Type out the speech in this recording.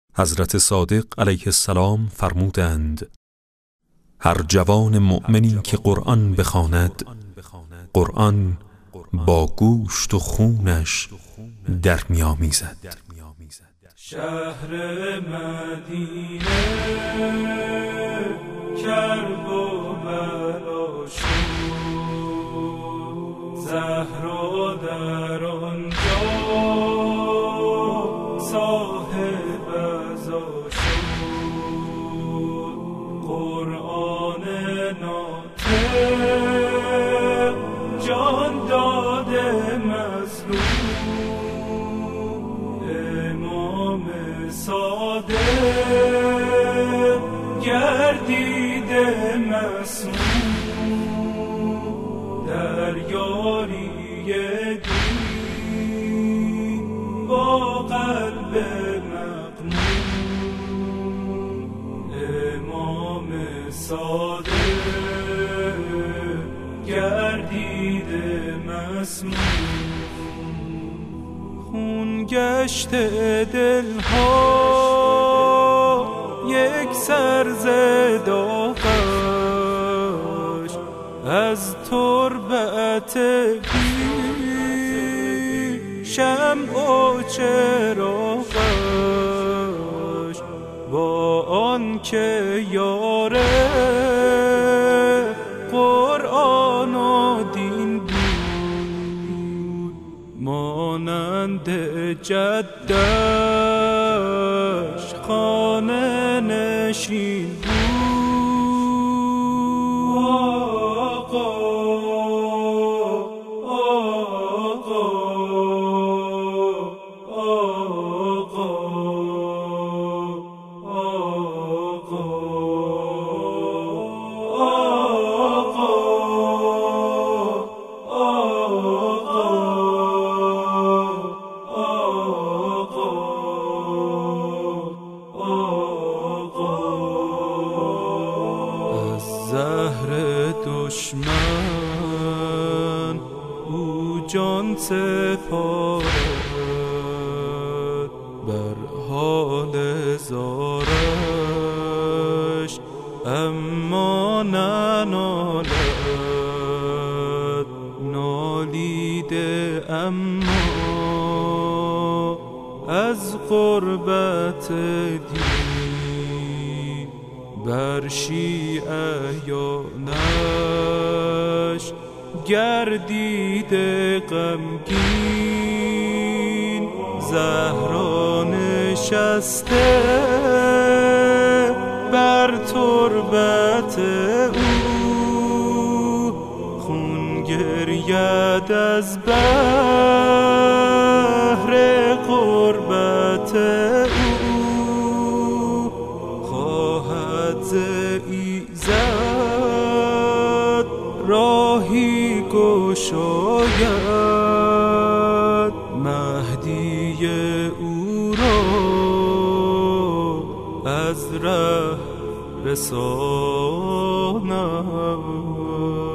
حضرت صادق علیه السلام فرمودند: هر جوان مؤمنی که قرآن بخواند، قرآن با گوشت و خونش در می‌آمیزد. شهر مدینه کرب و بلا شد، زهرا در آنجا صاحب عزا شد. قرآن ناطق جان داده مظلوم، امام صادق گردیده مسموم، در یاری دین با قلب مغموم، امام صادق گردیده مسموم. خون گشت دلها یک سر ز داغش، از تربت بی شمع و چراغش، با آن که یار قرآن و دین بود، مانند جدش خانه نشین بود. زهر دشمن او جان سپارد، بر حال زارش اما ننالد. نالیده اما از غربت دین، بر شیعیانش گردیده غمگین. زهرا نشسته بر تربت او، خون گرید از بحر قربت او. خواهد ز ایزد راهی گشاید، مهدی او را از ره رساند.